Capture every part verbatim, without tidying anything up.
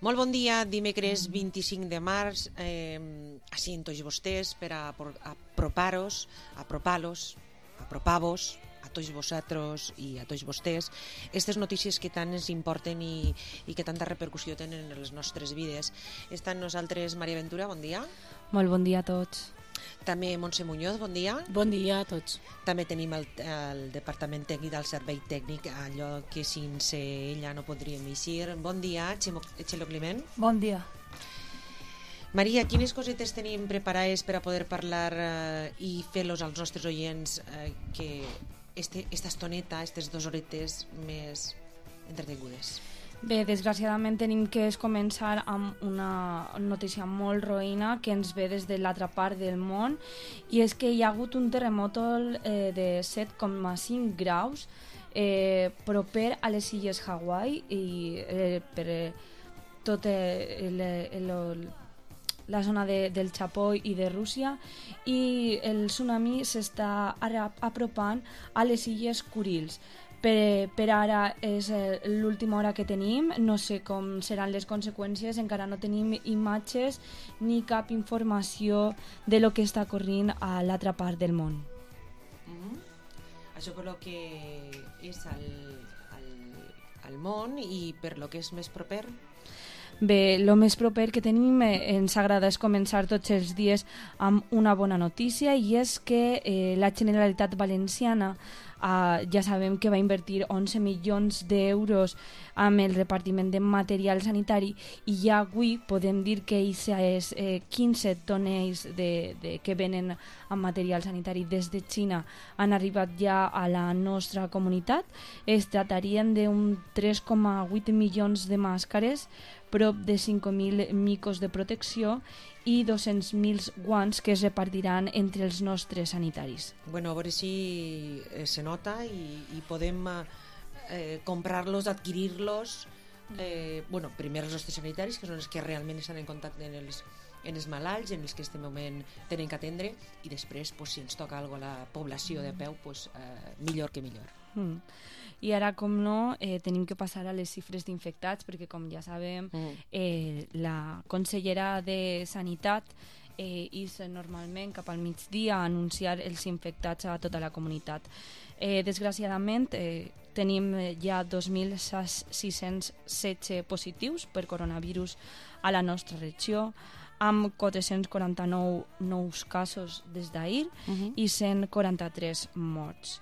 Molt bon dia, dimecres vint-i-cinc de març, eh, així en tots vostès, per a apropar-los, apropar-los, apropar-vos, a tots vosaltres i a tots vostès, aquestes notícies que tant ens importen i, i que tanta repercussió tenen en les nostres vides. Està amb nosaltres Maria Ventura, bon dia. Molt bon dia a tots. També Montse Muñoz, bon dia. Bon dia a tots. També tenim el, el Departament Tècnic del Servei Tècnic, allò que sense ella no podríem eixir. Bon dia, Txelo Climent. Bon dia. Maria, quines cosetes tenim preparades per a poder parlar eh, i fer-los als nostres oients eh, que este, esta estoneta, aquestes dues horetes més entretingudes? Bé, desgraciadament tenim que començar amb una notícia molt roïna que ens ve des de l'altra part del món, i és que hi ha hagut un terremot eh, de set coma cinc graus eh, proper a les illes Hawaii i eh, per eh, tot eh, el, el, el, la zona de, del Japó i de Rússia, i el tsunami s'està apropant a les illes Kurils. Per, per ara és l'última hora que tenim, no sé com seran les conseqüències, encara no tenim imatges ni cap informació de lo que està corrent a l'altra part del món. Mm-hmm. Això per lo que és al, al, al món, i per lo que és més proper? Bé, el més proper que tenim, eh, ens agrada és començar tots els dies amb una bona notícia, i és que eh, la Generalitat Valenciana Uh, ja sabem que va invertir onze milions d'euros amb el repartiment de material sanitari, i ja avui podem dir que aquests eh, quinze tonells de, de, que venen amb material sanitari des de Xina han arribat ja a la nostra comunitat. Es tractarien d'un tres coma vuit milions de màscares, prop de cinc mil micos de protecció i dos-cents mil guants que es repartiran entre els nostres sanitaris. Bueno, a veure si eh, se nota i, i podem eh, comprar-los, adquirir-los, eh, bueno, primer els nostres sanitaris, que són els que realment estan en contacte amb els, en els malalts, en els que en aquest moment tenen que atendre, i després, pues, si ens toca alguna cosa a la població de peu, pues, eh, millor que millor. Mm. I ara, com no, eh, tenim que passar a les xifres d'infectats, perquè, com ja sabem, mm. eh, la consellera de Sanitat eh, és normalment cap al migdia a anunciar els infectats a tota la comunitat. Eh, desgraciadament, eh, tenim ja dos mil sis-cents setze positius per coronavirus a la nostra regió, amb quatre-cents quaranta-nou nous casos des d'ahir uh-huh. i cent quaranta-tres morts.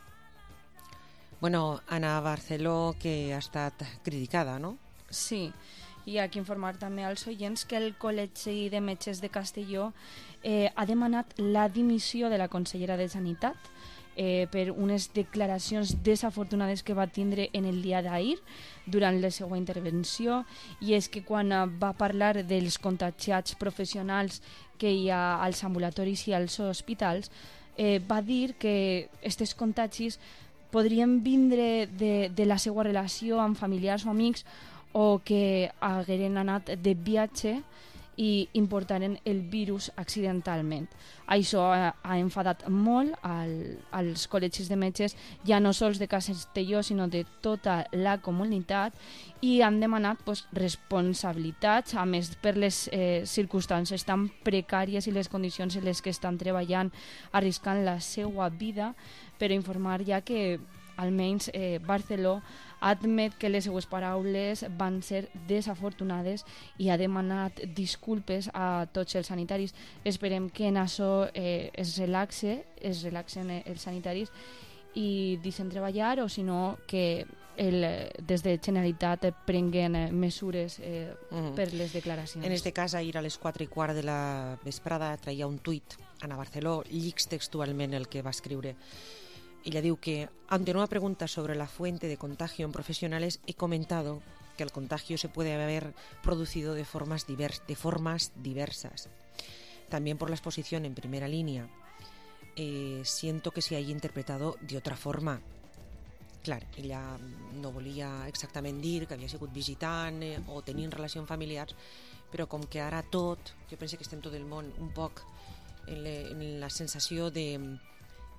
Bueno, Ana Barceló, que ha estat criticada, no? Sí, i ha que informar també als oients que el Col·legi de Metges de Castelló eh, ha demanat la dimissió de la consellera de Sanitat eh, per unes declaracions desafortunades que va tindre en el dia d'ahir durant la seva intervenció, i és que quan va parlar dels contagiats professionals que hi ha als ambulatoris i als hospitals, eh, va dir que aquests contagis podrien vindre de, de la seva relació amb familiars o amics, o que hagueren anat de viatge i importaren el virus accidentalment. Això ha, ha enfadat molt al, als col·legis de metges, ja no sols de Castelló, sinó de tota la comunitat, i han demanat pues, responsabilitats, a més per les eh, circumstàncies tan precàries i les condicions en les que estan treballant, arriscant la seva vida, per informar ja que almenys eh, Barceló admet que les seues paraules van ser desafortunades i ha demanat disculpes a tots els sanitaris. Esperem que en això eh, es relaxe, es relaxen els sanitaris i deixen treballar, o si no que el, des de Generalitat prenguen mesures eh, mm. per les declaracions. En este cas, ahir a les quatre i quart de la vesprada traia un tuit Ana Barceló, llics textualment el que va escriure. Ella diu que, ante una pregunta sobre la fuente de contagio en profesionales, he comentado que el contagio se puede haber producido de formas, divers, de formas diversas. También por la exposición en primera línea, eh, siento que se haya interpretado de otra forma. Clar, ella no volia exactament dir que havia sigut visitant eh, o tenint relacions familiars, però com que ara tot, jo penso que estem tot el món un poc en, le, en la sensació de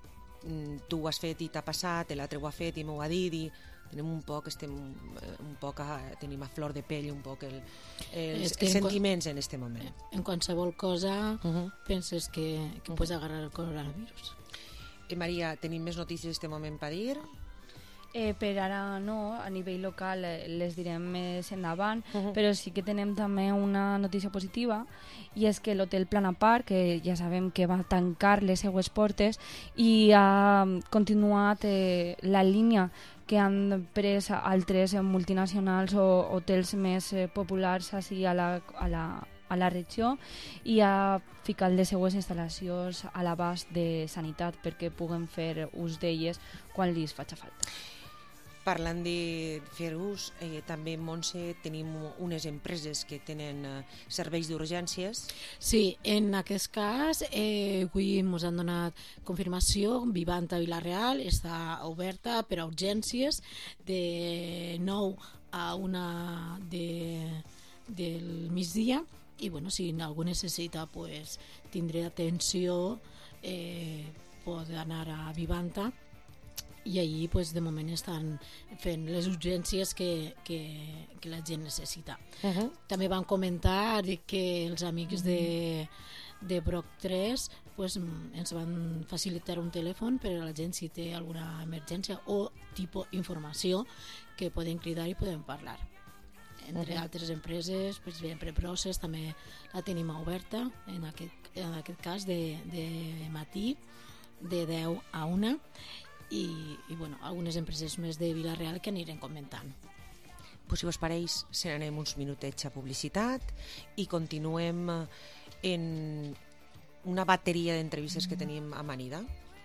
tu ho has fet i t'ha passat, l'altre ho ha fet i m'ho ha dit, i tenim un poc, estem un poc a, tenim a flor de pell un poc el, els, els sentiments en aquest moment. En qualsevol cosa uh -huh. penses que, que uh -huh. pots agarrar el coronavirus. Eh, Maria, tenim més notícies en aquest moment per dir? Eh, per ara no, a nivell local eh, les direm més endavant, uh -huh. però sí que tenem també una notícia positiva, i és que l'hotel Plana Park, que ja sabem que va tancar les seues portes, i ha continuat eh, la línia que han pres altres multinacionals o hotels més eh, populars així a la, a la, a la regió, i ha ficat les seues instal·lacions a l'abast de sanitat perquè puguen fer ús d'elles quan li faci falta. Parlant de fer ús, eh, també, Montse, tenim unes empreses que tenen eh, serveis d'urgències. Sí, en aquest cas, eh, avui ens han donat confirmació, Vivanta Vila-real està oberta per a urgències de nou a una de, del migdia, i bueno, si algú necessita pues, tindré atenció, eh, pot anar a Vivanta, i allí pues, de moment estan fent les urgències que, que, que la gent necessita. Uh -huh. També van comentar que els amics de, de Broc tres pues, ens van facilitar un telèfon per a la gent si té alguna emergència o tipus informació que poden cridar i poden parlar. Entre uh -huh. altres empreses, pues, per Process també la tenim oberta, en aquest, en aquest cas de, de matí, de deu a una, i, i bueno, algunes empreses més de Vila-real que anirem comentant. Pues, si vos pareix, se n'anem uns minutets a publicitat i continuem en una bateria d'entrevistes que tenim a Manida.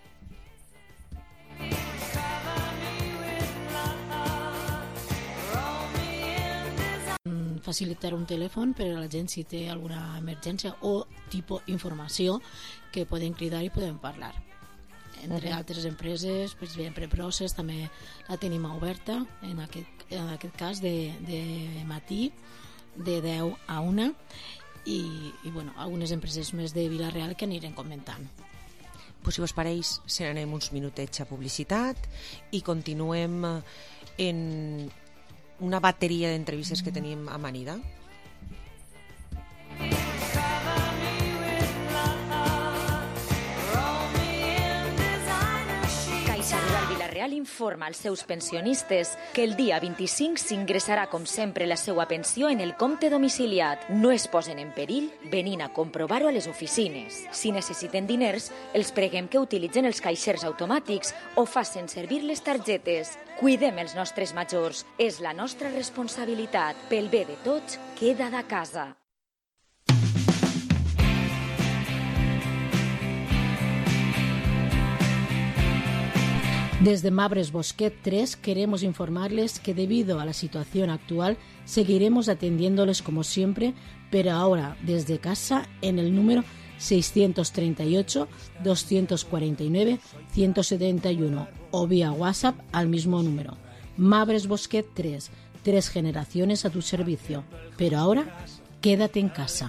Facilitar un telèfon per a la gent si té alguna emergència o tipus informació que poden cridar i poden parlar. Entre uh -huh. altres empreses, pues, per Process també la tenim oberta, en aquest, en aquest cas de, de matí, de deu a una, i, i bueno, algunes empreses més de Vila-real que anirem comentant. Pues, si vos pareix, se n'anem uns minutets a publicitat i continuem en una bateria d'entrevistes que tenim a Manida. Vila-real informa als seus pensionistes que el dia vint-i-cinc s'ingressarà com sempre la seva pensió en el compte domiciliat. No es posen en perill venint a comprovar-ho a les oficines. Si necessiten diners, els preguem que utilitzen els caixers automàtics o facin servir les targetes. Cuidem els nostres majors. És la nostra responsabilitat. Pel bé de tots, queda de casa. Desde Mabres Bosquet tres queremos informarles que debido a la situación actual seguiremos atendiéndoles como siempre, pero ahora desde casa en el número seiscientos treinta y ocho, doscientos cuarenta y nueve, ciento setenta y uno o vía WhatsApp al mismo número. Mabres Bosquet tres, tres generaciones a tu servicio, pero ahora quédate en casa.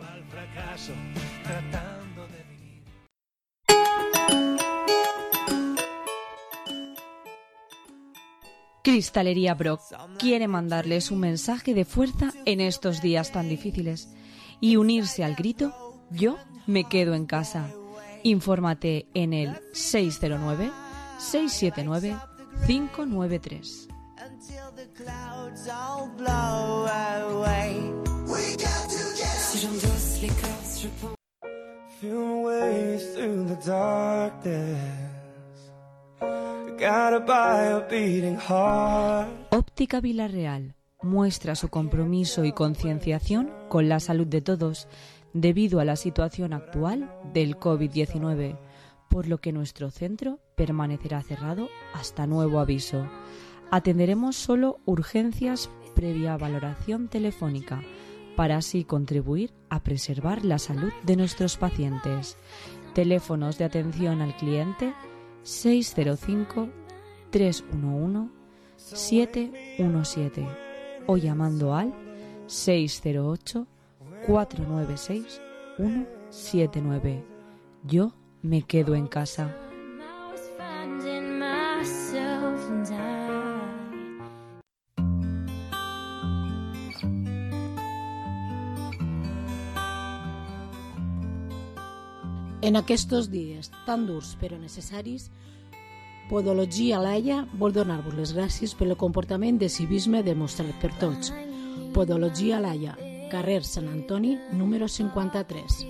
Cristalería Broc quiere mandarles un mensaje de fuerza en estos días tan difíciles y unirse al grito "Yo me quedo en casa". Infórmate en el seis cero nueve, seis siete nueve, cinco nueve tres. Óptica Vila-real muestra su compromiso y concienciación con la salud de todos debido a la situación actual del covid diecinueve, por lo que nuestro centro permanecerá cerrado hasta nuevo aviso. Atenderemos solo urgencias previa valoración telefónica para así contribuir a preservar la salud de nuestros pacientes. Teléfonos de atención al cliente seis cero cinco, tres uno uno, siete uno siete o llamando al seis cero ocho, cuatro nueve seis, uno siete nueve. Yo me quedo en casa. En aquests dies tan durs però necessaris, Podologia Laia vol donar-vos les gràcies pel comportament de civisme demostrat per tots. Podologia Laia, carrer Sant Antoni, número cincuenta-tres.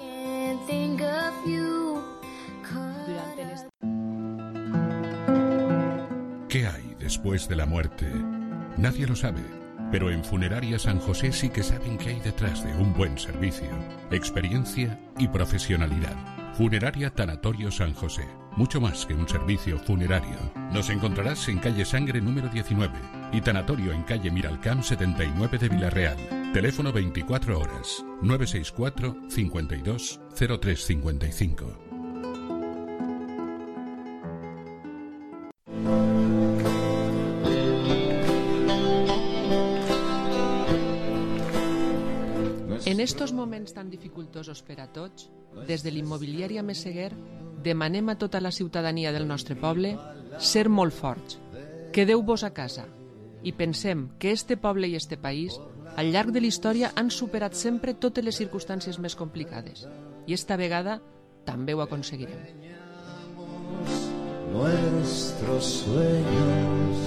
¿Qué hay después de la muerte? Nadie lo sabe, pero en Funeraria San José sí que saben qué hay detrás de un buen servicio, experiencia y profesionalidad. Funeraria Tanatorio San José, mucho más que un servicio funerario. Nos encontrarás en calle Sangre número diecinueve y Tanatorio en calle Miralcamp setenta y nueve de Villarreal. Teléfono veinticuatro horas, nueve seis cuatro, cincuenta y dos, cero tres cincuenta y cinco. En estos moments tan dificultosos per a tots, des de l'immobiliària Meseguer demanem a tota la ciutadania del nostre poble ser molt forts. Quedeu-vos a casa i pensem que este poble i este país al llarg de la història han superat sempre totes les circumstàncies més complicades i esta vegada també ho aconseguirem. Nuestros sueños.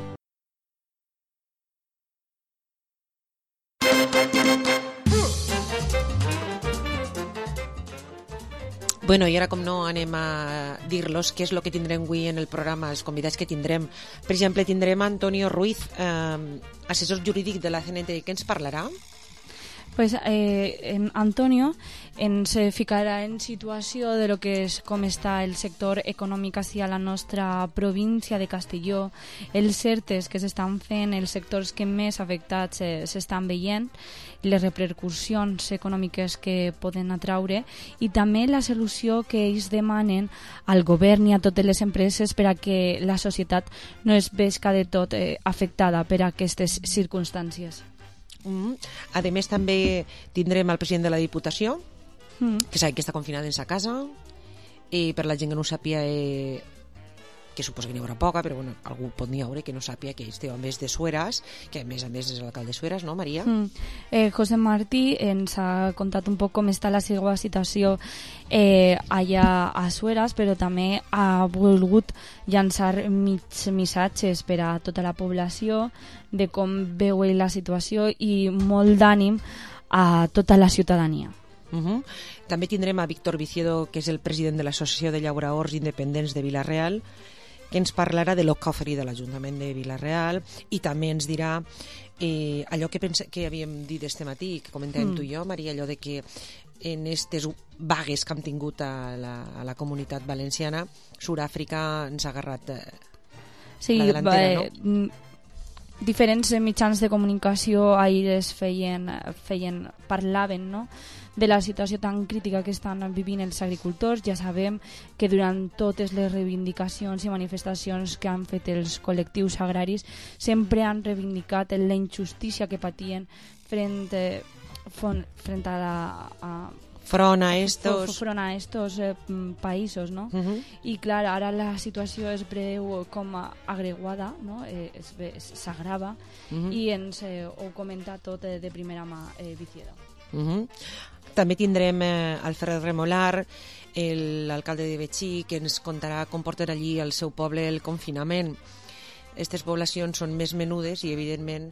Bueno, i ara, com no, anem a dir-los què és el que tindrem avui en el programa, els convidats que tindrem. Per exemple, tindrem Antonio Ruiz, eh, assessor jurídic de la C N T. Què ens parlarà? Pues eh, en Antonio ens ficarà en situació de lo que és com està el sector econòmic a la nostra província de Castelló, els certes que s'estan fent, els sectors que més afectats s'estan veient, les repercussions econòmiques que poden atraure i també la solució que ells demanen al govern i a totes les empreses per a que la societat no es vesca de tot eh, afectada per a aquestes circumstàncies. Mm. A més, també tindrem el president de la Diputació, mm. que sabe que està confinat en sa casa, i per la gent que no ho sàpia, eh, que suposo que n'hi haurà poca, però bueno, algú pot n'hi haure que no sàpia que este home és de Sueras, que a més a més és l'alcalde de Sueras, no, Maria? Mm. Eh, José Martí ens ha contat un poc com està la seva situació eh, allà a Sueras, però també ha volgut llançar mig missatges per a tota la població de com veu ell la situació i molt d'ànim a tota la ciutadania. Uh-huh. També tindrem a Víctor Viciedo, que és el president de l'Associació de Llauradors Independents de Vila-real, que ens parlarà de l'O C A oferit de l'Ajuntament de Vila-real i també ens dirà eh, allò que, pense, que havíem dit este matí, que comentàvem mm. tu i jo, Maria, allò de que en aquestes vagues que hem tingut a la, a la comunitat valenciana, Sud-àfrica ens ha agarrat eh, sí, la delantera, va, no? Diferents mitjans de comunicació ahir feien, feien, parlaven, no?, de la situació tan crítica que estan vivint els agricultors. Ja sabem que durant totes les reivindicacions i manifestacions que han fet els col·lectius agraris sempre han reivindicat la injustícia que patien frent, frent a la... A, front a estos, front a estos eh, països, no? Uh-huh. I clar, ara la situació és breu com agreguada, no? Eh, s'agrava uh-huh. i ens eh, ho comenta tot eh, de primera mà eh, Viciedo. Uh-huh. També tindrem eh, Alfred Remolar, l'alcalde de Betxí, que ens contarà com portarà allí al seu poble el confinament. Aquestes poblacions són més menudes i, evidentment,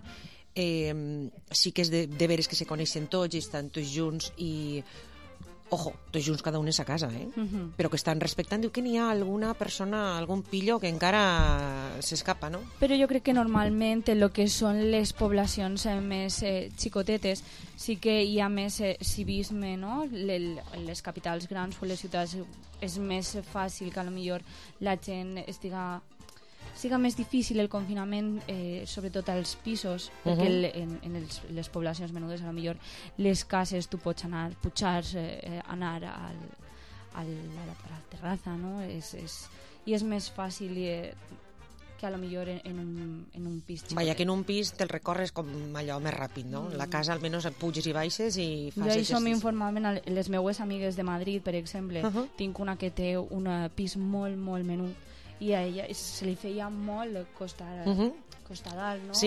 eh, sí que és de, de veres que se coneixen tots i estan tots junts i, ojo, tots junts cada un en sa casa, eh? Uh-huh. Però que estan respectant. Diu que n'hi ha alguna persona, algun pillo que encara s'escapa, no? Però jo crec que normalment en el que són les poblacions eh, més eh, xicotetes sí que hi ha més eh, civisme, no? Le, les capitals grans o les ciutats és més fàcil que a lo millor la gent estiga... siga més difícil el confinament, eh, sobretot als pisos, uh-huh. perquè el, en, en els, les poblacions menudes, a lo millor les cases tu pots anar, pujar, eh, anar al, al, a, la, a la terrassa, no? És, és, i és més fàcil eh, que a lo millor en, en, un, en un pis xicotet. Vaja, que en un pis te'l recorres com allò més ràpid, no? Mm. La casa almenys puges i baixes i fas jo exercici. això m'informaven les meues amigues de Madrid, per exemple. Uh-huh. Tinc una que té un pis molt, molt menut i a ella se li feia molt costar, uh-huh. costar dalt, no? Sí, sí.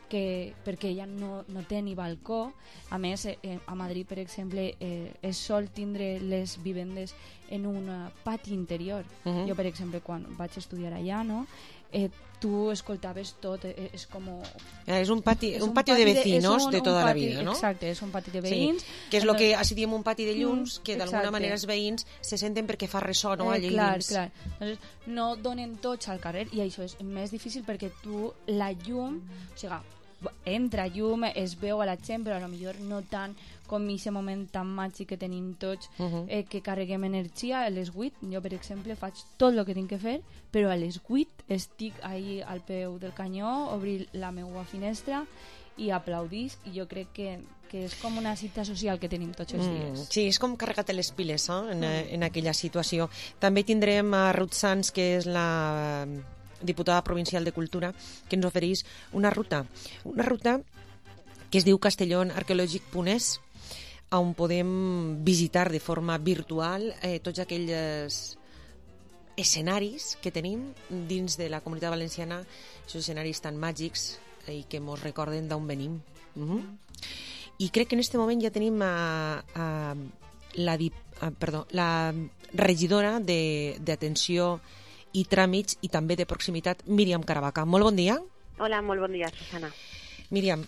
que, perquè ella no, no té ni balcó. A més, eh, a Madrid, per exemple, eh, és sol tindre les vivendes en un pati interior. Uh-huh. Jo, per exemple, quan vaig estudiar allà, no? Eh, tu escoltaves tot, eh, és com... Eh, és un pati, és un, un patio pati de vecinos de, un, de tota pati, la vida, no? Exacte, és un pati de veïns. Sí, que és el que així diem un pati de llums, mm, que d'alguna manera els veïns se senten perquè fa ressò, no? Eh, allà clar, dins. clar. Entonces, no donen tots al carrer i això és més difícil perquè tu, la llum, o sigui, entra llum, es veu a la gent, però potser no tant com en aquest moment tan màgic que tenim tots, uh-huh. eh, que carreguem energia a les vuit. Jo, per exemple, faig tot el que tinc que fer, però a les vuit estic ahí al peu del canyó, obrir la meva finestra i aplaudís, i jo crec que, que és com una cita social que tenim tots els dies. Mm, sí, és com carregar-te les piles, eh, en, mm. en aquella situació. També tindrem a Ruth Sanz, que és la diputada provincial de Cultura, que ens ofereix una ruta, una ruta que es diu castellón arqueològic punt es, on podem visitar de forma virtual eh, tots aquells escenaris que tenim dins de la Comunitat Valenciana, aquests escenaris tan màgics i que ens recorden d'on venim. Uh-huh. I crec que en aquest moment ja tenim a, a la, a, perdó, la regidora d'atenció i tràmits i també de proximitat, Míriam Caravaca. Molt bon dia. Hola, molt bon dia, Susana. Míriam,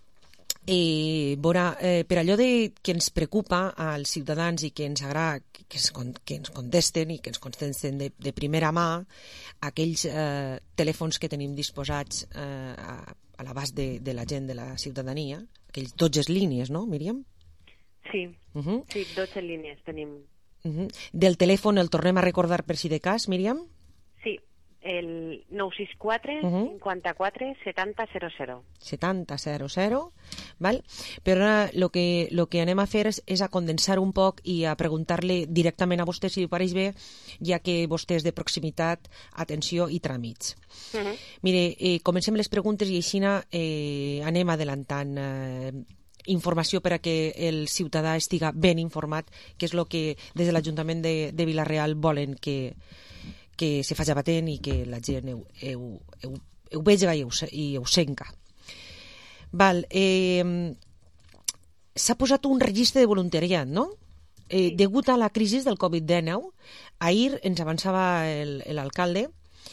eh, veure, eh, per allò de, que ens preocupa als ciutadans i que ens agrada que ens, que ens contesten i que ens contesten de, de primera mà aquells eh, telèfons que tenim disposats eh, a, a l'abast de, de la gent, de la ciutadania, aquells dotze línies, no, Míriam? Sí, uh-huh. sí, dotze línies tenim. Uh-huh. Del telèfon el tornem a recordar per si de cas, Míriam? Sí, el nou sis quatre, uh-huh. cinquanta-quatre, setanta, zero zero. setanta, zero zero, val? Però ara el que, lo que anem a fer és, és a condensar un poc i a preguntar-li directament a vostè, si li pareix bé, ja que vostè és de proximitat, atenció i tràmits. Uh-huh. Mire, eh, comencem les preguntes i així eh, anem adelantant eh, informació per a que el ciutadà estiga ben informat, que és el que des de l'Ajuntament de, de Vila-real volen que que se faci patent i que la gent ho, ho, ho, ho vegi i ho, i ho senca. Val, eh, s'ha posat un registre de voluntariat, no? Eh, sí. Degut a la crisi del covid dinou, ahir ens avançava l'alcalde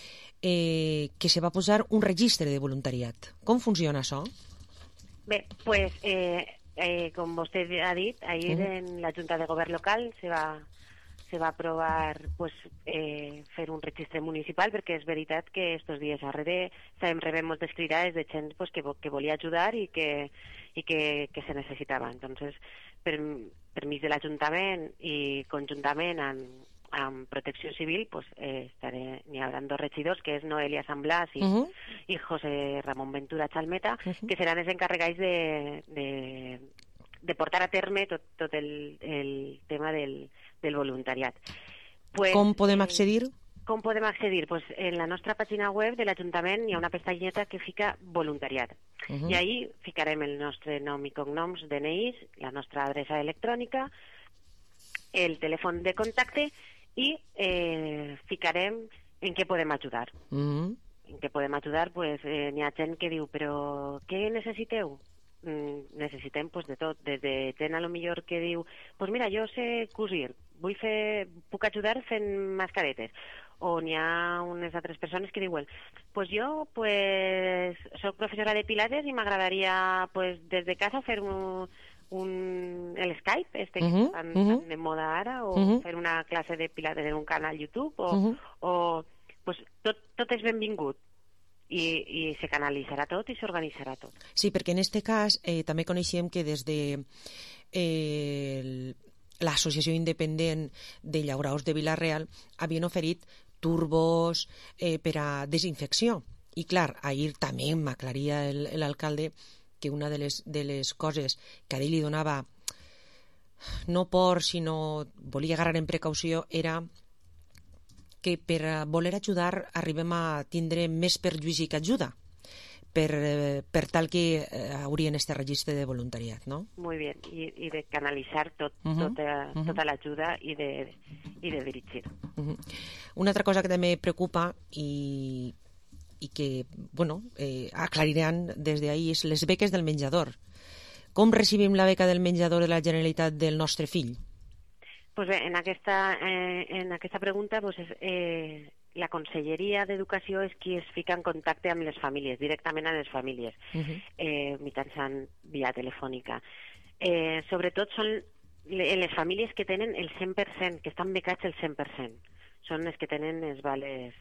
eh, que se va posar un registre de voluntariat. Com funciona això? Bé, pues, eh, eh, com vostè ha dit, ahir uh-huh. en la Junta de Govern local se va se va aprovar pues, eh, fer un registre municipal, perquè és veritat que estos dies arrere sabem rebem moltes cridades de gent pues, que, que volia ajudar i que, i que, que se necessitava. Entonces, per, per mig de l'Ajuntament i conjuntament amb, amb Protecció Civil, pues, eh, estaré, n'hi haurà dos regidors, que és Noelia San Blas i, uh-huh. i José Ramón Ventura Chalmeta, uh-huh. que seran els encarregats de, de, de portar a terme tot, tot el, el tema del del voluntariat. Pues, com podem accedir? Eh, com podem accedir? Pues en la nostra pàgina web de l'Ajuntament hi ha una pestanyeta que fica voluntariat. Uh-huh. I ahí ficarem el nostre nom i cognoms, D N Is, la nostra adreça electrònica, el telèfon de contacte i eh, ficarem en què podem ajudar. Uh-huh. En què podem ajudar, pues, eh, n'hi ha gent que diu, però què necessiteu? necessitem pues, de tot, des de gent a lo millor que diu, pues mira, jo sé cosir, vull fer, puc ajudar fent mascaretes, o n'hi ha unes altres persones que diuen, pues jo pues, soc professora de pilates i m'agradaria pues, des de casa fer un, un, el Skype, este uh-huh, que estan uh-huh. de moda ara, o uh-huh. fer una classe de pilates en un canal YouTube, o, uh-huh. o pues, tot, tot és benvingut. I, i se canalitzarà tot i s'organitzarà tot. Sí, perquè en aquest cas eh, també coneixem que des de eh, l'Associació Independent de Llauraors de Vila-real havien oferit turbos eh, per a desinfecció. I clar, ahir també m'aclaria l'alcalde que una de les, de les coses que a ell li donava no por, sinó volia agarrar en precaució era que per voler ajudar arribem a tindre més perjudici que ajuda per, per tal que eh, haurien este registre de voluntariat, no? Muy bien, i, i de canalitzar tot, uh-huh. tota, uh-huh. tota l'ajuda i de, i de dirigir. Uh-huh. Una altra cosa que també preocupa i i que, bueno, eh, aclariran des d'ahir és les beques del menjador. Com recibim la beca del menjador de la Generalitat del nostre fill? Pues bé, en aquesta, eh, en aquesta pregunta pues, és, eh, la Conselleria d'Educació és qui es fica en contacte amb les famílies, directament amb les famílies, uh-huh. eh, mitjançant via telefònica. Eh, sobretot són les famílies que tenen el cent per cent, que estan becats el cent per cent. Són les que tenen els vales,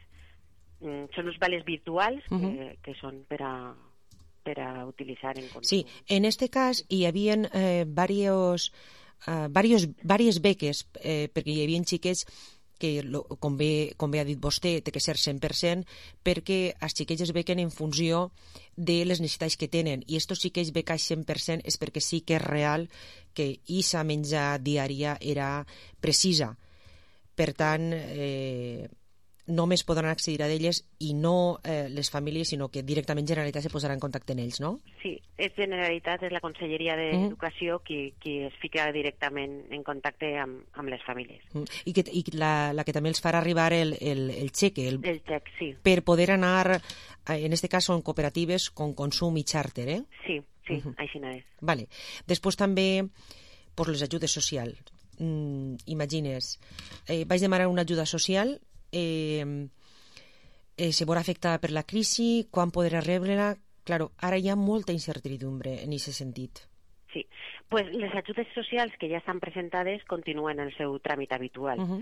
són els vales virtuals que, uh-huh. que són per a, per a utilitzar en consum. Sí, en este cas hi havia eh, varios, uh, varios, varias beques, eh, perquè hi havia xiquets que, lo, com, bé, com bé ha dit vostè, té que ser cent per cent, perquè els xiquets es bequen en funció de les necessitats que tenen. I estos xiquets becats cent per cent és perquè sí que és real que aquesta menjar diària era precisa. Per tant, eh, només podran accedir a d'elles i no eh, les famílies, sinó que directament Generalitat se posarà en contacte amb ells, no? Sí, és Generalitat, és la Conselleria d'Educació mm. qui, qui es fica directament en contacte amb, amb les famílies. Mm. I, que, i la, la que també els farà arribar el, el, el xeque. El, el xec, sí. Per poder anar, en este cas són cooperatives con consum i charter, eh? Sí, sí, uh-huh. així no és. Vale. Després també pues, les ajudes socials. Mm, imagines, eh, vaig demanar una ajuda social, eh, eh, se veurà afectada per la crisi, quan podrà rebre-la? Claro, ara hi ha molta incertidumbre en aquest sentit. Sí, pues les ajudes socials que ja estan presentades continuen el seu tràmit habitual. Uh-huh.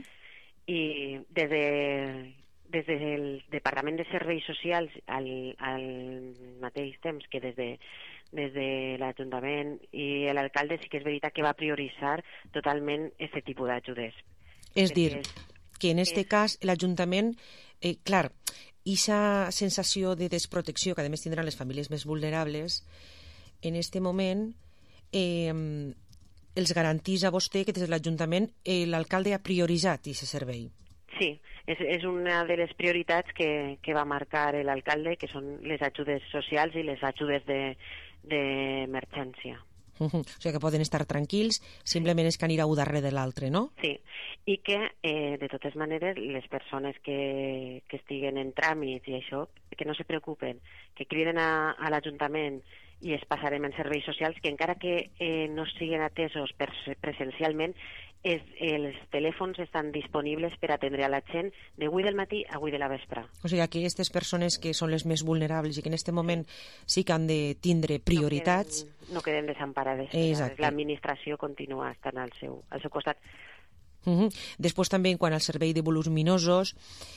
I des, de, des del Departament de Serveis Socials al, al mateix temps que des de des de l'Ajuntament i l'alcalde sí que és veritat que va prioritzar totalment aquest tipus d'ajudes. És dir, que en aquest cas l'Ajuntament, eh, clar, aquesta sensació de desprotecció que a més tindran les famílies més vulnerables, en aquest moment eh, els garantís a vostè que des de l'Ajuntament eh, l'alcalde ha prioritzat aquest servei. Sí, és, és una de les prioritats que, que va marcar l'alcalde, que són les ajudes socials i les ajudes de d'emergència. Uh-huh. O sigui que poden estar tranquils, simplement és que anirà un darrere de l'altre, no? Sí, i que eh, de totes maneres les persones que, que estiguen en tràmits i això, que no se preocupen, que criden a, a l'Ajuntament i es passarem en serveis socials, que encara que eh, no siguin atesos presencialment, és, els telèfons estan disponibles per atendre a la gent de avui del matí a avui de la vespre. O sigui, que aquestes persones que són les més vulnerables i que en aquest moment sí que han de tindre prioritats... No queden, no queden desemparades. L'administració continua estant al seu, al seu costat. Uh-huh. Després també, en quant al servei de voluminosos,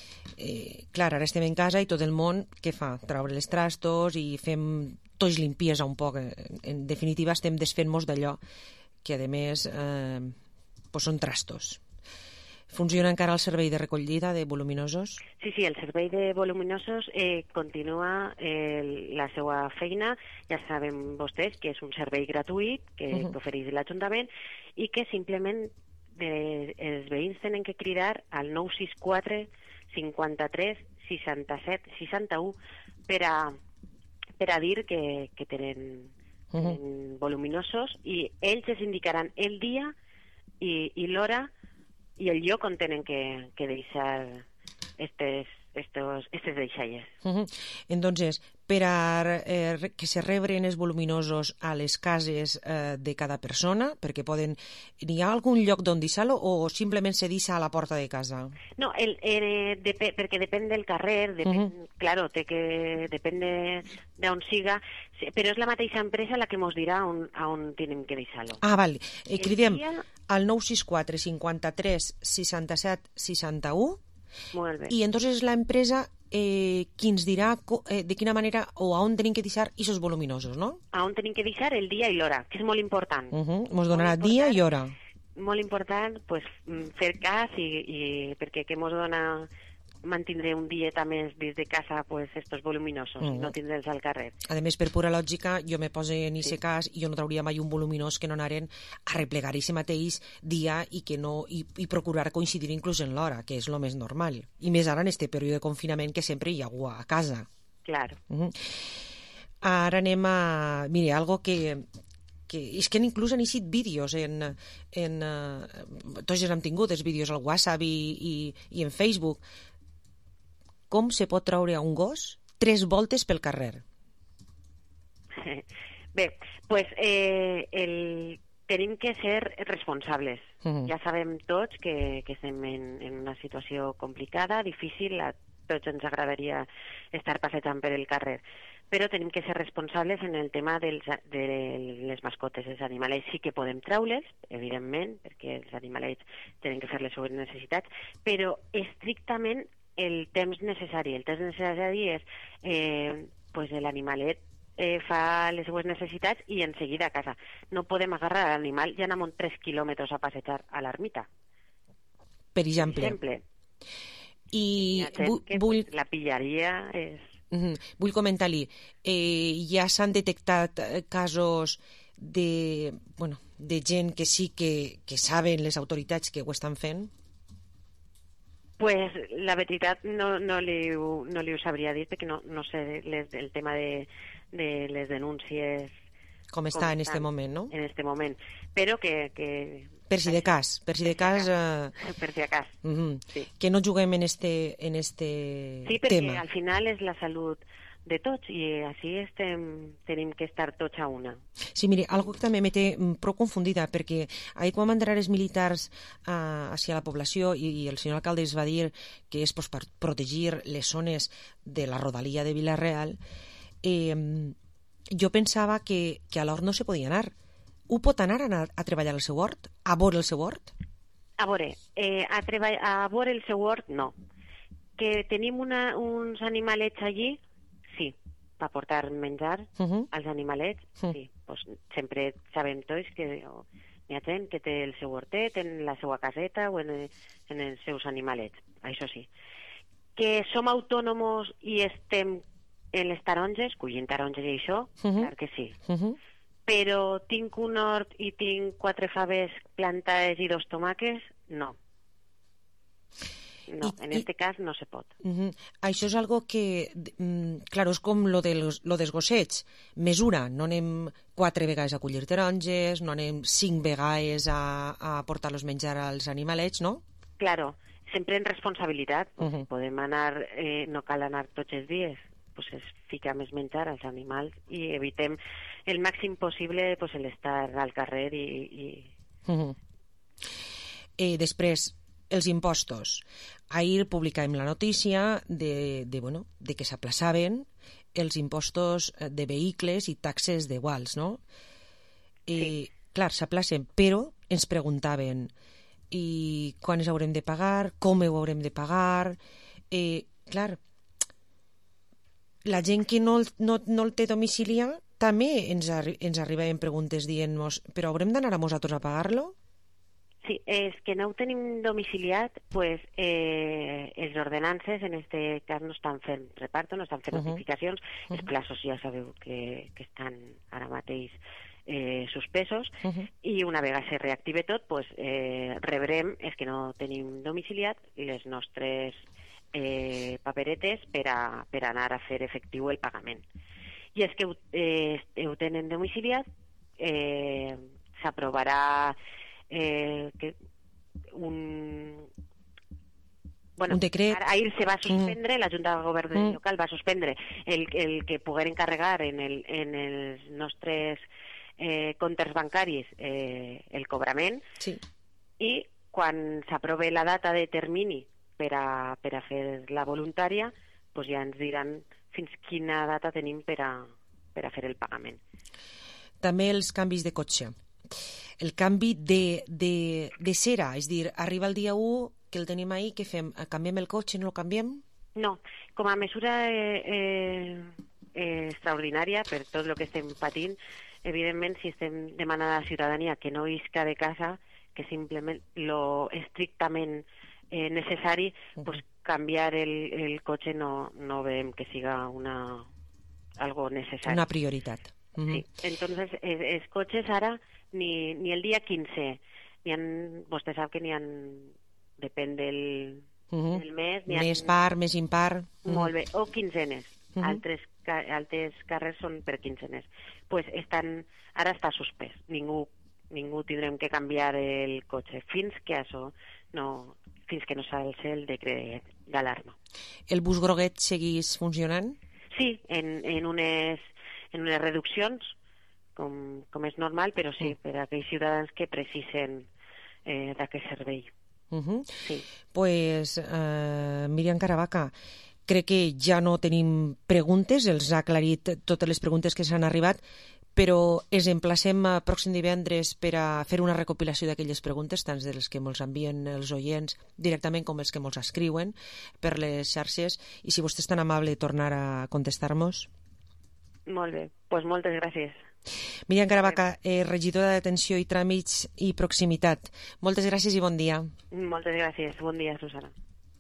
eh, clar, ara estem en casa i tot el món, què fa? Traure els trastos i fem tots limpiesa un poc. En definitiva, estem desfent-nos d'allò que, a més... Eh, pues són trastos. Funciona encara el servei de recollida de voluminosos? Sí, sí, el servei de voluminosos eh, continua eh, la seva feina. Ja saben vostès que és un servei gratuït que, uh-huh. que ofereix l'Ajuntament i que simplement de, els veïns tenen que cridar al nou sis quatre cinquanta-tres seixanta-set seixanta-u per a, per a dir que, que tenen, uh-huh. tenen voluminosos i ells es indicaran el dia i, i l'hora i el lloc on tenen que, que deixar estes, estos, estes deixalles. Uh-huh. Entonces, per a eh, que se rebren els voluminosos a les cases eh, de cada persona, perquè poden... N'hi ha algun lloc d'on deixar-lo o simplement se deixa a la porta de casa? No, el, eh, dep perquè depèn del carrer, depèn, uh-huh. claro, té que, depèn d'on siga, però és la mateixa empresa la que ens dirà on, on tenim que deixar-lo. Ah, val. Eh, cridem dia... al nou sis quatre cinquanta-tres seixanta-set seixanta-u. Molt bé. I entonces la empresa eh, qui ens dirà eh, de quina manera o a on tenim que deixar aquests voluminosos, no? A on tenim que deixar el dia i l'hora, que és molt important. Uh -huh. Ens donarà dia i hora. Molt important pues, fer cas i, i perquè que ens dona mantindre un dieta més des de casa pues, estos voluminosos, mm. no tindre'ls al carrer. A més, per pura lògica, jo me pose en aquest sí. cas i jo no trauria mai un voluminós que no anaren a replegar aquest mateix dia i que no i, i procurar coincidir inclús en l'hora, que és el més normal. I més ara en este període de confinament que sempre hi ha algú a casa. Claro. Mm -hmm. Ara anem a... Mire, algo que... que és que inclús han eixit vídeos en, en, uh, tots ja hem tingut els vídeos al WhatsApp i, i, i en Facebook. Com se pot traure a un gos tres voltes pel carrer. Bé, pues, eh, el... tenim que ser responsables. Uh-huh. Ja sabem tots que, que estem en, en una situació complicada, difícil, a tots ens agradaria estar passejant per el carrer, però tenim que ser responsables en el tema dels, de les mascotes. Els animalets sí que podem treure'ls, evidentment, perquè els animalets tenen que fer les seves necessitats, però estrictament el temps necessari. El temps necessari és eh, pues l'animalet eh, fa les seues necessitats i en seguida a casa. No podem agarrar l'animal i anar amb tres quilòmetres a passejar a l'ermita. Per exemple. Per exemple. I vull, que, vull... la pillaria és... Uh-huh. Vull comentar-li, eh, ja s'han detectat casos de, bueno, de gent que sí que, que saben les autoritats que ho estan fent? Pues la veritat no, no, li, ho, no li ho sabria dir perquè no, no sé les, el tema de, de les denúncies com està com en este moment, no? En este moment, però que... que per si de cas, per si de cas... Uh, per si de cas, uh-huh. sí. Que no juguem en este, en este sí, perquè tema. Al final és la salut de tots i així estem, tenim que estar tots a una. Sí, mire, algo que també me té prou confundida, perquè ahir quan van entrar els militars uh, hacia la població i, i el senyor alcalde es va dir que és pues, per protegir les zones de la rodalia de Vila-real, eh, jo pensava que, que a l'hort no se podia anar. Ho pot anar a, anar a treballar al seu hort? A veure el seu hort? A veure, eh, a, treball, a veure el seu hort, no. Que tenim una, uns animalets allí, sí, per portar menjar uh-huh. als animalets, uh-huh. sí. Pues, sempre sabem tots que hi ha gent que té el seu hortet en la seva caseta o en, en els seus animalets, això sí. Que som autònoms i estem en les taronges, collint taronges i això, uh-huh. clar que sí. Uh-huh. Però tinc un hort i tinc quatre faves plantades i dos tomàquets, no. No, I, en este i, cas no se pot. Uh-huh. Això és algo que, mm, claro, és com lo, de los, lo dels gossets. Mesura, no anem quatre vegades a collir taronges, no anem cinc vegades a, a portar-los menjar als animalets, no? Claro, sempre en responsabilitat. Pues, uh-huh. Podem anar, eh, no cal anar tots els dies, pues es fica més menjar als animals i evitem el màxim possible pues, l'estar al carrer i... i... Uh-huh. eh, després, els impostos. Ahir publicàvem la notícia de, de, bueno, de que s'aplaçaven els impostos de vehicles i taxes de guals, no? Eh, sí. Clar, s'aplacen, però ens preguntaven i quan es haurem de pagar, com ho haurem de pagar... Eh, clar, la gent que no, no, no el té domiciliat també ens, arri ens arribaven preguntes dient-nos però haurem d'anar a nosaltres a pagar-lo? Sí, és que no ho tenim domiciliat, pues, eh, els ordenances en este cas no estan fent reparto, no estan fent uh-huh. notificacions, uh-huh. els plaços ja sabeu que, que estan ara mateix eh, suspesos, uh-huh. i una vegada se reactive tot, pues, eh, rebrem, és que no tenim domiciliat, les nostres eh, paperetes per a, per a anar a fer efectiu el pagament. I és que ho, eh, ho tenen domiciliat, eh, s'aprovarà eh, que un... Bueno, un decret. Ahir se va suspendre, mm. la Junta de Govern mm. local va suspendre el, el que pogueren encarregar en, el, en els nostres eh, comptes bancaris eh, el cobrament, sí. I quan s'aprove la data de termini per a, per a fer la voluntària, pues ja ens diran fins quina data tenim per a, per a fer el pagament. També els canvis de cotxe. El canvi de, de, de cera, és dir, arriba el dia u que el tenim ahí, què fem? Canviem el cotxe, no el canviem? No, com a mesura eh, eh, eh, extraordinària per tot el que estem patint, evidentment, si estem demanant a la ciutadania que no isca de casa, que simplement lo estrictament eh, necessari, uh-huh. pues canviar el, el cotxe no, no veiem que siga una, algo necessari. Una prioritat. Uh-huh. Sí, entonces els, els cotxes ara ni, ni el dia quinze, ni han, vostè sap que n'hi han, depèn del, uh-huh. del mes, n'hi més par, més impar. Uh-huh. Molt bé, o quinzenes. Uh-huh. Altres, altres carrers són per quinzenes. Pues estan, ara està suspès. Ningú, ningú tindrem que canviar el cotxe fins que això no, fins que no s'alce el decret d'alarma. El bus groguet seguís funcionant? sí, en, en, unes, en unes reduccions, com, com és normal, però sí, per a aquells ciutadans que precisen eh, d'aquest servei. Uh-huh. Sí. Pues, uh, Míriam Caravaca, crec que ja no tenim preguntes, els ha aclarit totes les preguntes que s'han arribat, però ens emplacem a pròxim divendres per a fer una recopilació d'aquelles preguntes, tant de les que ens envien els oients directament com els que ens escriuen per les xarxes, i si vostè és tan amable tornar a contestar-nos. Molt bé, doncs pues moltes gràcies. Míriam Caravaca, eh, regidora d'Atenció i Tràmits i Proximitat. Moltes gràcies i bon dia. Moltes gràcies, bon dia, Susana.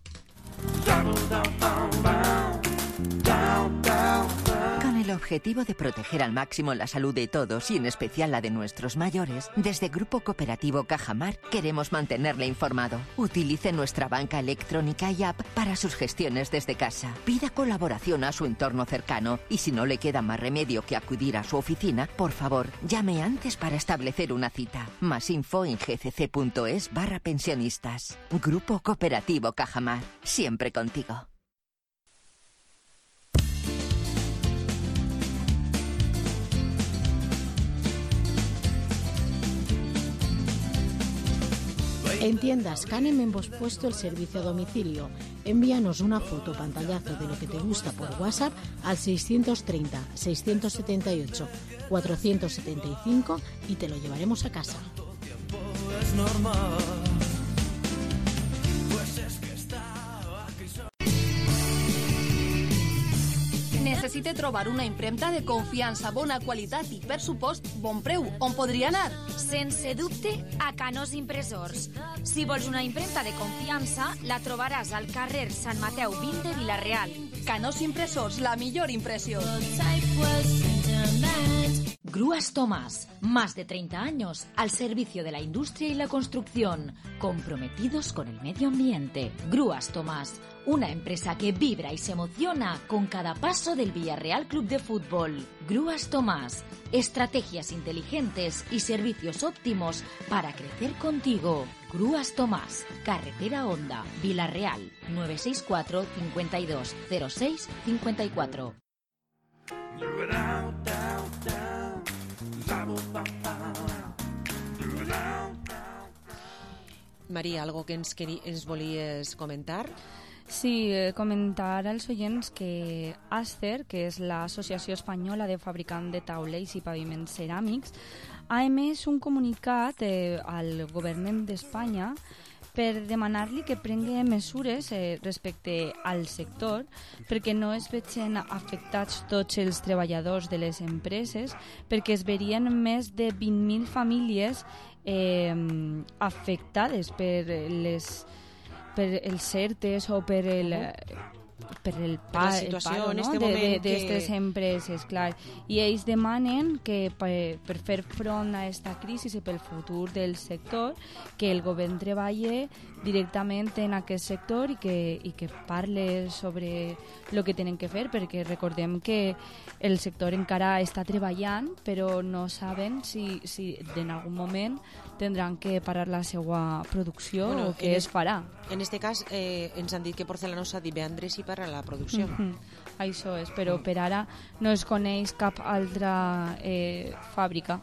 Con el objetivo de proteger al máximo la salud de todos y en especial la de nuestros mayores, desde Grupo Cooperativo Cajamar queremos mantenerle informado. Utilice nuestra banca electrónica y app para sus gestiones desde casa. Pida colaboración a su entorno cercano y si no le queda más remedio que acudir a su oficina, por favor, llame antes para establecer una cita. Más info en gcc.es barra pensionistas. Grupo Cooperativo Cajamar. Siempre contigo. En tiendas Canem hemos puesto el servicio a domicilio. Envíanos una foto o pantallazo de lo que te gusta por WhatsApp al seiscientos treinta, seiscientos setenta y ocho, cuatrocientos setenta y cinco y te lo llevaremos a casa. Necessite trobar una impremta de confiança, bona qualitat i, per supost, bon preu. On podria anar? Sense dubte, a Canós Impressors. Si vols una impremta de confiança, la trobaràs al carrer Sant Mateu vint de Vila-real. Canós Impressors, la millor impressió. Grúas Tomás, más de treinta años al servicio de la industria y la construcción, comprometidos con el medio ambiente. Grúas Tomás, una empresa que vibra y se emociona con cada paso del Villarreal Club de Fútbol. Grúas Tomás, estrategias inteligentes y servicios óptimos para crecer contigo. Grúas Tomás, Carretera Honda, Vila-real, nueve seis cuatro, cincuenta y dos, cero seis, cincuenta y cuatro. Maria, algo que ens, queri, ens volies comentar? Sí, eh, comentar als oients que Acer, que és l'Associació Espanyola de Fabricants de Taulells i Paviments Ceràmics, ha emès un comunicat eh, al govern d'Espanya per demanar-li que prengui mesures eh, respecte al sector perquè no es vegin afectats tots els treballadors de les empreses, perquè es verien més de vint mil famílies eh, afectades per les per els ERTEs o per el per el, pa, la situació, el paro, en no? este de, moment de, d'estes que... empreses, clar. I ells demanen que per, per fer front a aquesta crisi i pel futur del sector, que el govern treballi directament en aquest sector i que, i que parle sobre el que tenen que fer, perquè recordem que el sector encara està treballant, però no saben si, si en algun moment tindran que parar la seva producció bueno, o què es farà. En este cas, eh, ens han dit que Porcelanosa divendres hi para la producció. Mm-hmm. Això és, però per ara no es coneix cap altra eh, fàbrica.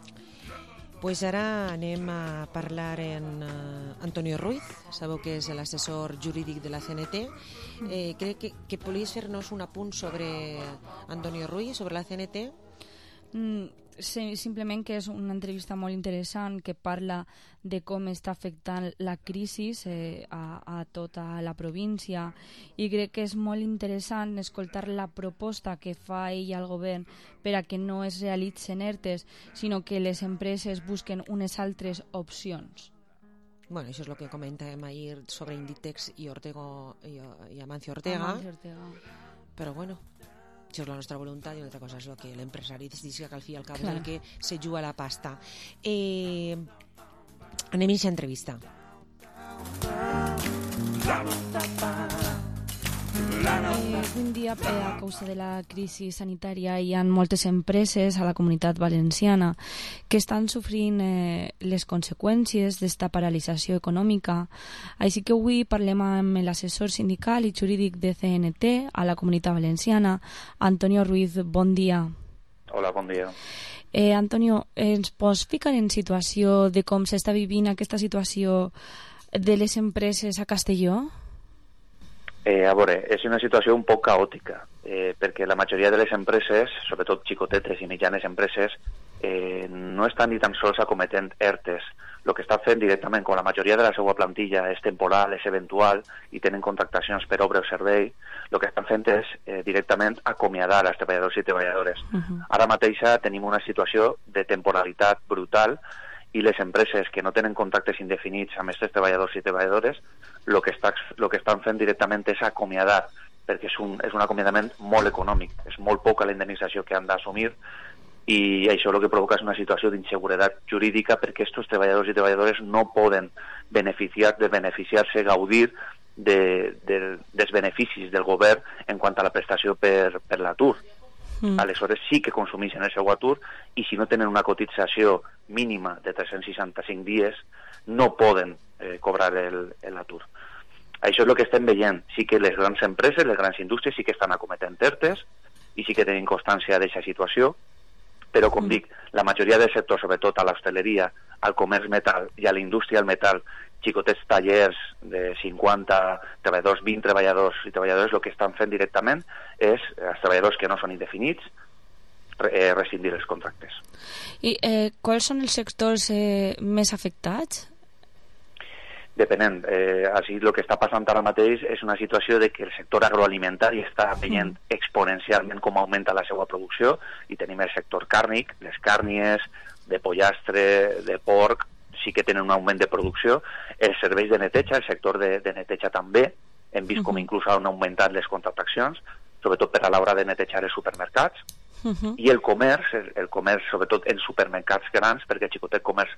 Pues ara anem a parlar en uh, Antonio Ruiz, sabeu que és l'assessor jurídic de la C N T. Eh, crec que, que podries fer-nos un apunt sobre Antonio Ruiz, sobre la C N T? Mm, sí, simplement que és una entrevista molt interessant que parla de com està afectant la crisi eh, a, a tota la província, i crec que és molt interessant escoltar la proposta que fa ell al govern per a que no es realitzen ERTEs, sinó que les empreses busquen unes altres opcions. Bueno, això és el que comentàvem ahir sobre Inditex i, Ortego, i, i Amancio Ortega, Amancio Ortega. Però bueno, això és la nostra voluntat i una altra cosa és el que l'empresari decidisca, que al fi i al cap Clar. és el que se juga la pasta. Eh, anem a aquesta entrevista. Eh, Avui en dia, eh, a causa de la crisi sanitària, hi ha moltes empreses a la comunitat valenciana que estan sofrint eh, les conseqüències d'esta paralització econòmica. Així que avui parlem amb l'assessor sindical i jurídic de C N T a la comunitat valenciana, Antonio Ruiz. Bon dia. Hola, bon dia. Eh, Antonio, ens pots ficar en situació de com s'està vivint aquesta situació de les empreses a Castelló? Eh, a veure, és una situació un poc caòtica, eh, perquè la majoria de les empreses, sobretot xicotetes i mitjanes empreses, eh, no estan ni tan sols acometent ERTEs. El que estan fent directament, com la majoria de la seva plantilla és temporal, és eventual, i tenen contractacions per obra o servei, el que estan fent és eh, directament acomiadar els treballadors i treballadores. Uh-huh. Ara mateixa tenim una situació de temporalitat brutal i les empreses que no tenen contractes indefinits amb aquests treballadors i treballadores el que, està, lo que estan fent directament és acomiadar, perquè és un, és un acomiadament molt econòmic, és molt poca la indemnització que han d'assumir i això el que provoca és una situació d'inseguretat jurídica perquè aquests treballadors i treballadores no poden beneficiar de beneficiar-se, gaudir de, de, dels beneficis del govern en quant a la prestació per, per l'atur. Mm. Aleshores sí que consumeixen el seu atur i si no tenen una cotització mínima de tres-cents seixanta-cinc dies no poden eh, cobrar l'atur. Això és el que estem veient. Sí que les grans empreses, les grans indústries sí que estan acometent ERTEs i sí que tenen constància d'aquesta situació, però com mm. dic, la majoria del sector, sobretot a l'hostaleria, al comerç metal i a la indústria del metal, xicotets tallers de cinquanta treballadors, vint treballadors i treballadores, el que estan fent directament és els treballadors que no són indefinits eh, rescindir els contractes. I eh, quals són els sectors eh, més afectats? Depenent. Eh, així, el que està passant ara mateix és una situació de que el sector agroalimentari està veient mm. exponencialment com augmenta la seva producció i tenim el sector càrnic, les càrnies, de pollastre, de porc, sí que tenen un augment de producció. Els serveis de neteja, el sector de, de neteja també, hem vist uh-huh. com inclús han augmentat les contractacions, sobretot per a l'hora de netejar els supermercats, uh-huh. i el comerç, el, el comerç sobretot en supermercats grans, perquè el xicotet comerç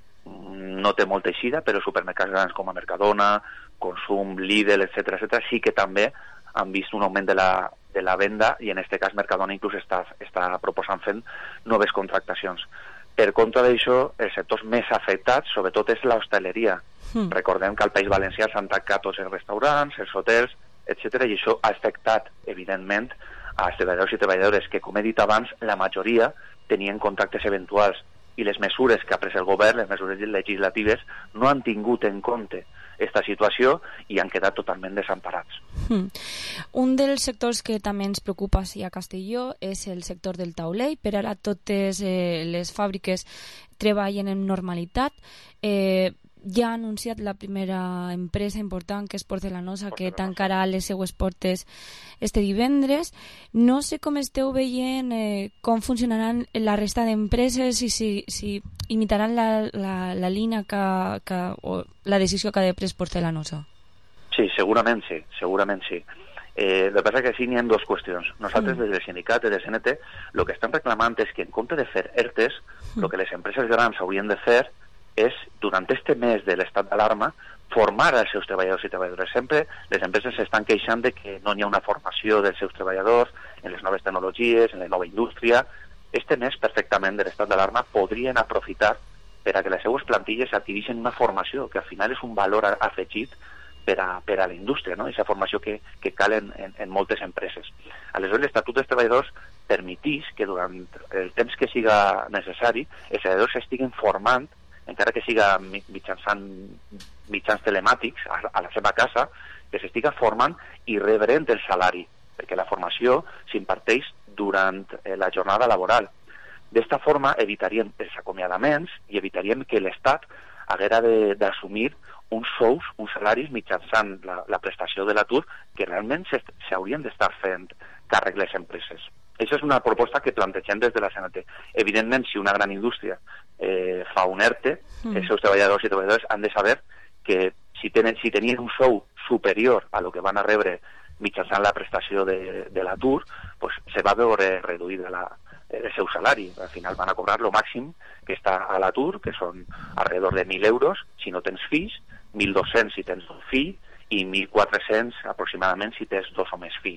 no té molta eixida, però supermercats grans com a Mercadona, Consum, Lidl, etcètera, etcètera, sí que també han vist un augment de la, de la venda i en aquest cas Mercadona inclús està, està proposant fent noves contractacions. Per contra d'això, els sectors més afectats, sobretot, és l'hostaleria. Mm. Recordem que al País Valencià s'han tancat tots els restaurants, els hotels, etcètera, i això ha afectat, evidentment, als treballadors i treballadores que, com he dit abans, la majoria tenien contractes eventuals i les mesures que ha pres el govern, les mesures legislatives, no han tingut en compte aquesta situació i han quedat totalment desemparats. Hmm. Un dels sectors que també ens preocupa sí, a Castelló és el sector del taulell. Per ara totes eh, les fàbriques treballen en normalitat. Eh, ja ha anunciat la primera empresa important, que és Porcelanosa, que tancarà les seues portes este divendres. No sé com esteu veient eh, com funcionaran la resta d'empreses i si, si imitaran la, la, la línia que, que, o la decisió que ha de pres Porcelanosa. Sí, segurament sí, segurament sí. Eh, el que passa és que sí n'hi ha dues qüestions. Nosaltres, mm. des del sindicat, des del C N T, el que estem reclamant és que en compte de fer ERTEs, el mm. que les empreses grans haurien de fer és, durant este mes de l'estat d'alarma, formar els seus treballadors i treballadores. Sempre les empreses s'estan queixant de que no hi ha una formació dels seus treballadors en les noves tecnologies, en la nova indústria. Este mes, perfectament, de l'estat d'alarma, podrien aprofitar per a que les seues plantilles adquireixin una formació, que al final és un valor afegit per a, per a la indústria, no? Aquesta formació que, que cal en, en, en moltes empreses. Aleshores, l'Estatut dels Treballadors permetís que durant el temps que siga necessari els treballadors estiguin formant, encara que siga mitjançant mitjans telemàtics a, a la seva casa, que s'estiga formant i rebrent el salari, perquè la formació s'imparteix durant eh, la jornada laboral. D'esta forma evitaríem els acomiadaments i evitaríem que l'Estat haguera d'assumir uns sous, uns salaris mitjançant la, la prestació de l'atur que realment s'haurien d'estar fent càrrec les empreses. Això és una proposta que plantegem des de la C N T. Evidentment, si una gran indústria eh, fa un ERTE, mm. els seus treballadors i treballadores han de saber que si, tenen, si tenien un sou superior a lo que van a rebre mitjançant la prestació de, de l'atur, pues, se va veure reduïda la, el seu salari. Al final van a cobrar lo màxim que està a l'atur, que són alrededor de mil euros si no tens fills, mil dos-cents si tens un fill i mil quatre-cents aproximadament si tens dos o més fills.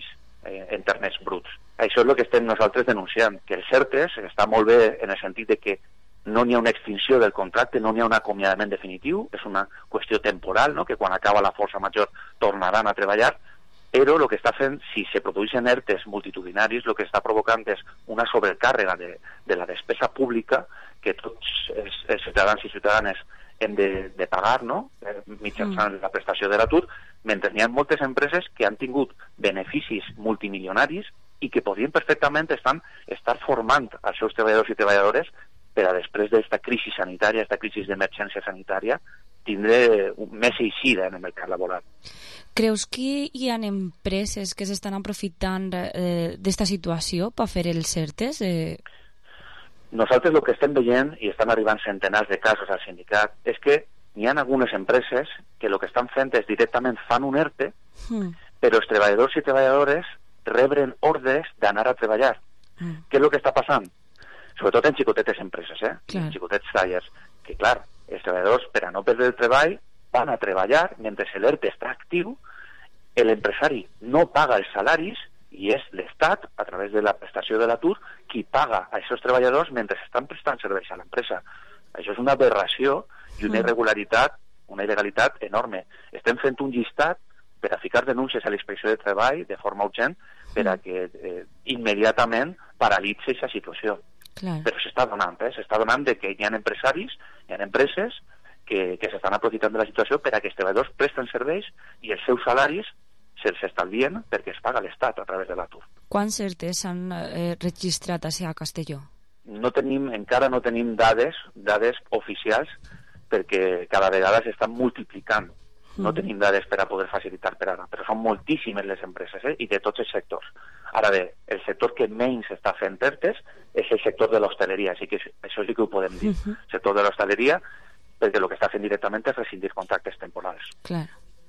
eh, en termes bruts. Això és el que estem nosaltres denunciant, que els ERTEs està molt bé en el sentit de que no n'hi ha una extinció del contracte, no n'hi ha un acomiadament definitiu, és una qüestió temporal, no? Que quan acaba la força major tornaran a treballar, però el que està fent, si se produeixen ERTEs multitudinaris, el que està provocant és una sobrecàrrega de, de la despesa pública que tots els, els ciutadans i ciutadanes hem de, de pagar, no? Mitjançant mm. la prestació de l'atur, mentre n'hi ha moltes empreses que han tingut beneficis multimilionaris i que podrien perfectament estan, estar formant els seus treballadors i treballadores per a després d'esta crisi sanitària, aquesta crisi d'emergència sanitària, tindre més eixida en el mercat laboral. Creus que hi ha empreses que s'estan aprofitant eh, d'esta situació per fer els ERTEs? Eh... Nosaltres el que estem veient, i estan arribant centenars de casos al sindicat, és que hi ha algunes empreses que el que estan fent és directament fan un ERTE, mm. però els treballadors i treballadores rebren ordres d'anar a treballar. Mm. Què és el que està passant? Sobretot en xicotetes empreses, eh? En xicotets tallers, que clar, els treballadors, per a no perdre el treball, van a treballar mentre l'ERTE està actiu, l'empresari no paga els salaris i és l'Estat, a través de la prestació de l'atur, qui paga a aquests treballadors mentre estan prestant serveis a l'empresa. Això és una aberració i una irregularitat, una il·legalitat enorme. Estem fent un llistat per a ficar denúncies a la Inspecció de Treball de forma urgent per a que eh, immediatament paralitzi aquesta situació. Clar. Però s'està donant, eh? s'està donant de que hi ha empresaris, hi ha empreses que, que s'estan aprofitant de la situació per a que els treballadors presten serveis i els seus salaris se'ls estalvien perquè es paga l'Estat a través de l'atur. Quants ERTEs s'han eh, registrat a Castelló? No tenim, encara no tenim dades, dades oficials, perquè cada vegada s'estan multiplicant. No tenim dades per a poder facilitar per ara, però són moltíssimes les empreses, eh? I de tots els sectors. Ara bé, el sector que menys està fent ERTEs és el sector de l'hostaleria, així que això sí que ho podem dir. Uh-huh. El sector de l'hostaleria, perquè el que està fent directament és rescindir contractes temporals. Clar.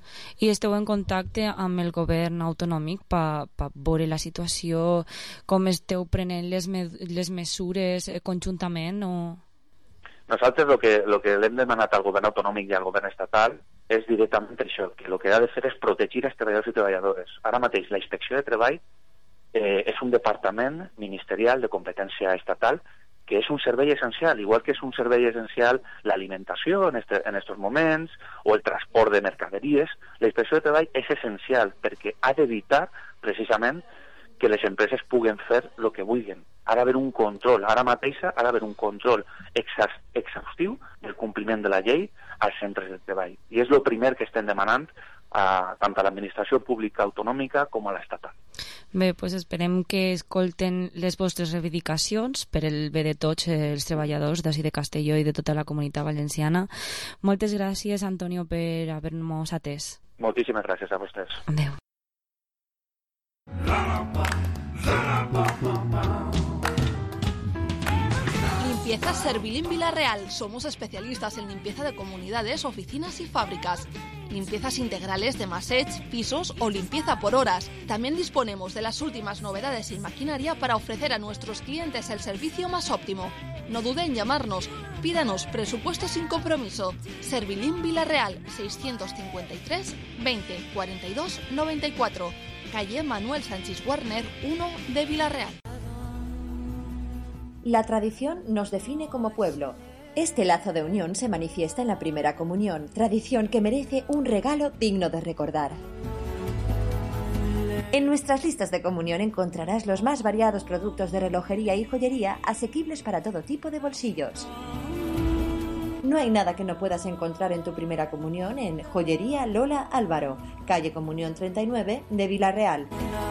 I esteu en contacte amb el govern autonòmic per pa veure la situació, com esteu prenent les, me les mesures conjuntament? O... Nosaltres el que, lo que l'hem demanat al govern autonòmic i al govern estatal és directament això, que el que ha de fer és protegir els treballadors i treballadores. Ara mateix la Inspecció de Treball eh, és un departament ministerial de competència estatal que és un servei essencial, igual que és un servei essencial l'alimentació en este, en estos moments o el transport de mercaderies. La Inspecció de Treball és essencial perquè ha d'evitar precisament que les empreses puguen fer el que vulguin. Ha d'haver un control, ara mateix ha d'haver un control exhaustiu del compliment de la llei als centres de treball. I és el primer que estem demanant a, tant a l'administració pública autonòmica com a l'estatal. Bé, doncs esperem que escolten les vostres reivindicacions per el bé de tots els treballadors d'ací de Castelló i de tota la comunitat valenciana. Moltes gràcies, Antonio, per haver-nos atès. Moltíssimes gràcies a vostès. Adéu. Limpieza Servilín Villarreal. Somos especialistas en limpieza de comunidades, oficinas y fábricas. Limpiezas integrales de massage, pisos o limpieza por horas. También disponemos de las últimas novedades en maquinaria para ofrecer a nuestros clientes el servicio más óptimo. No dude en llamarnos. Pídanos presupuesto sin compromiso. Servilín Villarreal, seiscientos cincuenta y tres, veinte, cuarenta y dos, noventa y cuatro. Calle Manuel Sánchez Warner, uno de Villarreal. La tradición nos define como pueblo. Este lazo de unión se manifiesta en la primera comunión, tradición que merece un regalo digno de recordar. En nuestras listas de comunión encontrarás los más variados productos de relojería y joyería asequibles para todo tipo de bolsillos. No hay nada que no puedas encontrar en tu primera comunión en Joyería Lola Álvaro, calle Comunión treinta y nueve de Villarreal.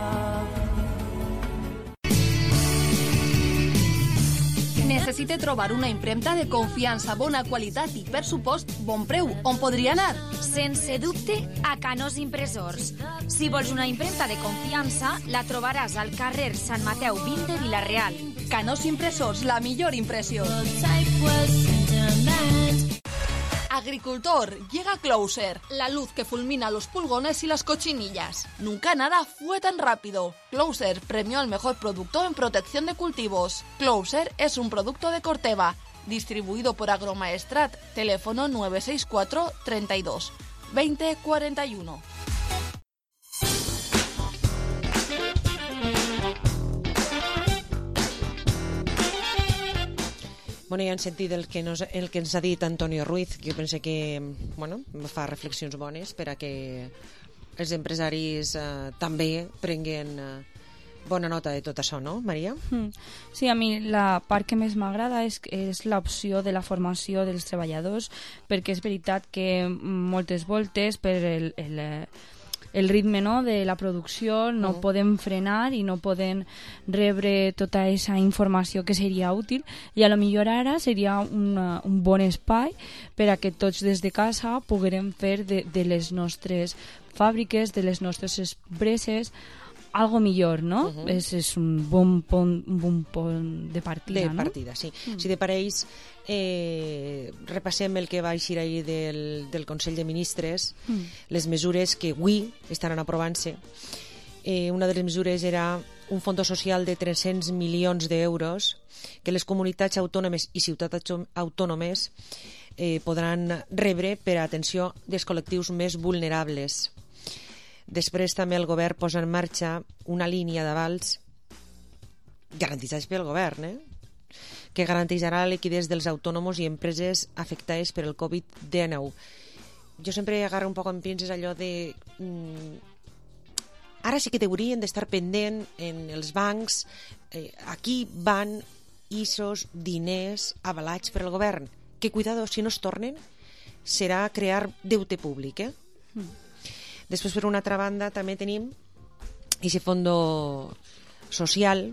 Necessite trobar una impremta de confiança, bona qualitat i, per supost, bon preu. On podria anar? Sense dubte, a Canós Impressors. Si vols una impremta de confiança, la trobaràs al carrer Sant Mateu vint de Vila-real. Canós Impressors, la millor impressió. Agricultor, llega Closer, la luz que fulmina los pulgones y las cochinillas. Nunca nada fue tan rápido. Closer premió al mejor producto en protección de cultivos. Closer es un producto de Corteva, distribuido por Agromaestrat. Teléfono nueve seis cuatro, treinta y dos, veinte cuarenta y uno. Bueno, ja han sentit el que, nos, el que ens ha dit Antonio Ruiz, que jo penso que bueno, fa reflexions bones per a que els empresaris eh, també prenguen eh, bona nota de tot això, no, Maria? Mm. Sí, a mi la part que més m'agrada és, és l'opció de la formació dels treballadors, perquè és veritat que moltes voltes per el, el, el ritme, no, de la producció no mm. podem frenar i no podem rebre tota aquesta informació que seria útil, i a lo millor ara seria una, un bon espai per a que tots des de casa poguérem fer de, de les nostres fàbriques, de les nostres empreses, algo millor, no? Uh -huh. és, és un bon pont, un bon pont de partida, de no? partida, sí. Mm. Si te pareix, eh, repassem el que va eixir ahir del, del Consell de Ministres, mm. les mesures que avui estaran aprovant-se. Eh, una de les mesures era un fons social de tres-cents milions d'euros que les comunitats autònomes i ciutats autònomes eh, podran rebre per a atenció dels col·lectius més vulnerables. Després també el govern posa en marxa una línia d'avals garantitzats pel govern, eh? que garantirà la liquiditat dels autònoms i empreses afectades per el covid dinou. Jo sempre agarro un poc amb pinces allò de... Mm, ara sí que t'haurien d'estar pendent en els bancs eh, aquí van isos diners avalats per el govern, que cuidado, si no es tornen serà crear deute públic, eh? Mm. Després, per una altra banda, també tenim aquest fondo social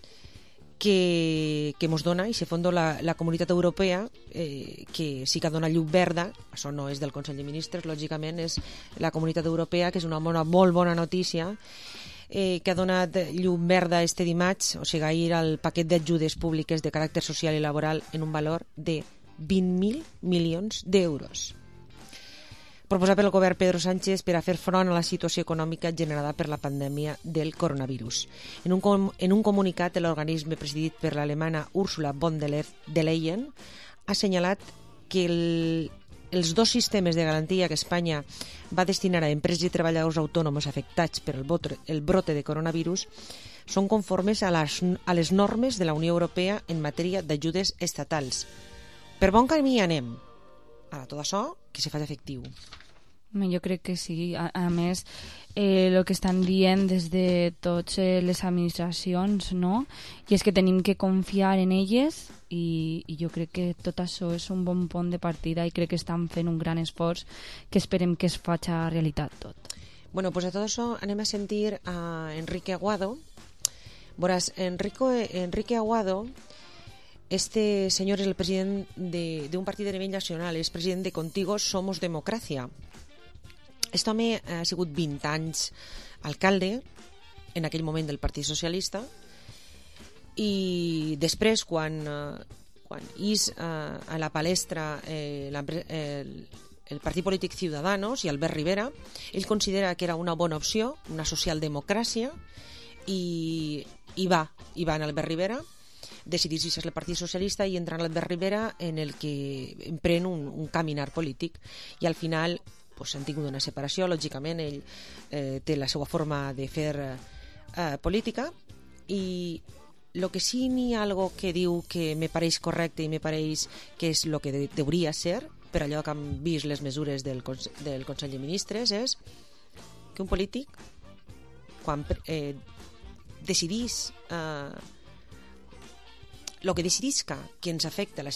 que, que ens dona, aquest fondo la, la Comunitat Europea, eh, que sí que dona llum verda, això no és del Consell de Ministres, lògicament, és la Comunitat Europea, que és una bona, molt bona notícia, eh, que ha donat llum verda este dimarts, o sigui, ahir al paquet d'ajudes públiques de caràcter social i laboral en un valor de vint mil milions d'euros. Proposat pel govern Pedro Sánchez per a fer front a la situació econòmica generada per la pandèmia del coronavirus. En un, com, en un comunicat, l'organisme presidit per l'alemana Ursula von der Leyen ha assenyalat que el, els dos sistemes de garantia que Espanya va destinar a empreses i treballadors autònoms afectats per el, botre, el brote de coronavirus són conformes a les, a les normes de la Unió Europea en matèria d'ajudes estatals. Per bon camí anem. Ara, tot això, que se faci efectiu. Jo crec que sí. A, a més, eh, el que estan dient des de totes les administracions, no? I és que tenim que confiar en elles i, i jo crec que tot això és un bon pont de partida i crec que estan fent un gran esforç que esperem que es faci realitat tot. Bueno, pues a tot això anem a sentir a Enrique Aguado. Veràs, Enrico, Enrique Aguado, este señor es el president de, de un partit de nivell nacional, és president de Contigo Somos Democracia. Aquest home ha sigut vint anys alcalde, en aquell moment del Partit Socialista, i després, quan, quan és a la palestra eh, el, el Partit Polític Ciudadanos i Albert Rivera, ell considera que era una bona opció, una socialdemocràcia, i, i va, i va en Albert Rivera, decidir si és el Partit Socialista i entrar en Albert Rivera, en el que emprèn un, un caminar polític, i al final pues, han tingut una separació, lògicament ell eh, té la seva forma de fer eh, política, i el que sí n'hi ha algo que diu que me pareix correcte i me pareix que és el que de, hauria ser, per allò que han vist les mesures del, del Consell de Ministres, és que un polític, quan eh, decidís eh, el que decidisca que ens afecta la